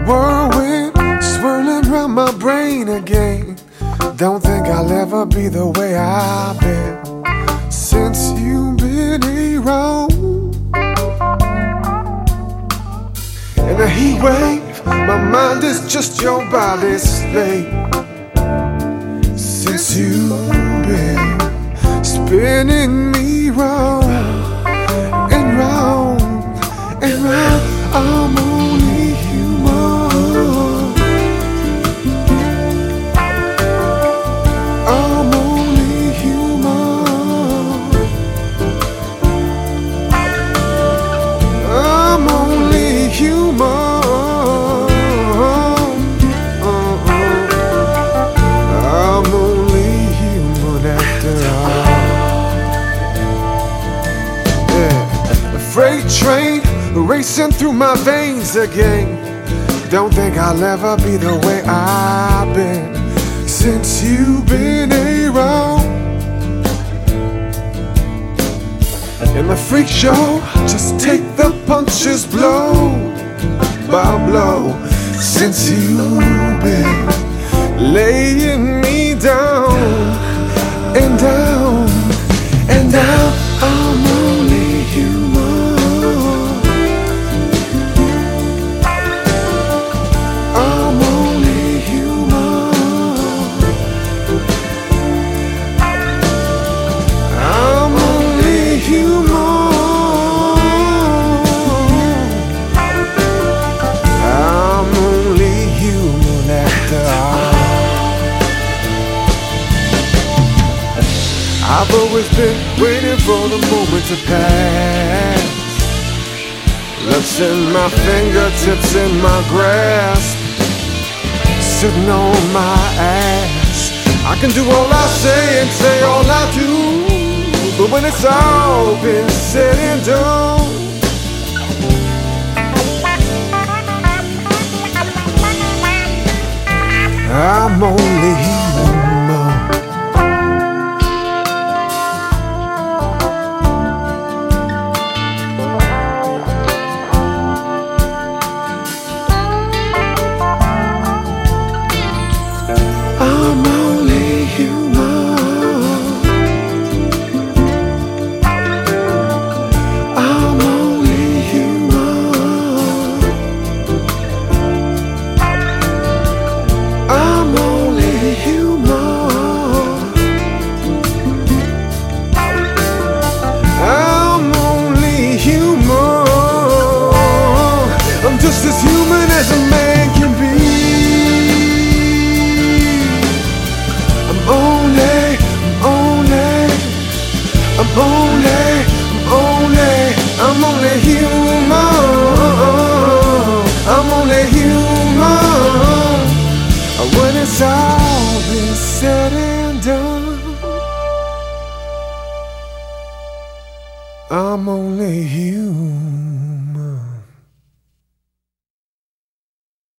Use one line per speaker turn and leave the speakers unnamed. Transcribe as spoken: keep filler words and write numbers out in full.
whirlwind swirling round my brain again. Don't think I'll ever be the way I've been since you've been around. In a heat wave, my mind is just your body's slave. Since you've been spinning me round and round and round, I'm only human. I'm only human. I'm only human. I'm only human after all. Yeah. A freight train racing through my veins again. Don't think I'll ever be the way I've been since you've been around. In the freak show, just take the punches blow by blow. Since you've been laying me down and down and down, I'm only human. I'm only human. I'm only human. I'm only human after all. I've always been waiting for the moment to pass. Love's in my fingertips, in my grasp, sitting on my ass. I can do all I say and say all I do, but when it's all been said and done, I'm only human. I'm only human. I'm only human. I'm only human. I'm only human. I'm just as human as a man can be. I'm only, I'm only, I'm only, I'm only, I'm only human. I'm only human. When it's all been said and done, I'm only human.